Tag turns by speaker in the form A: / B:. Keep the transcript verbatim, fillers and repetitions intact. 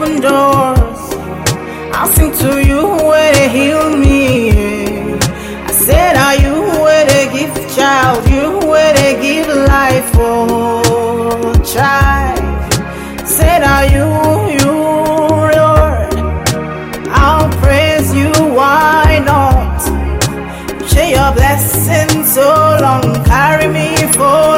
A: open doors. I'll sing to you where they heal me. I said, are you where they give child? You where they give life for child? Said, are you, you, Lord? I'll praise you, why not? Share your blessings so long, carry me for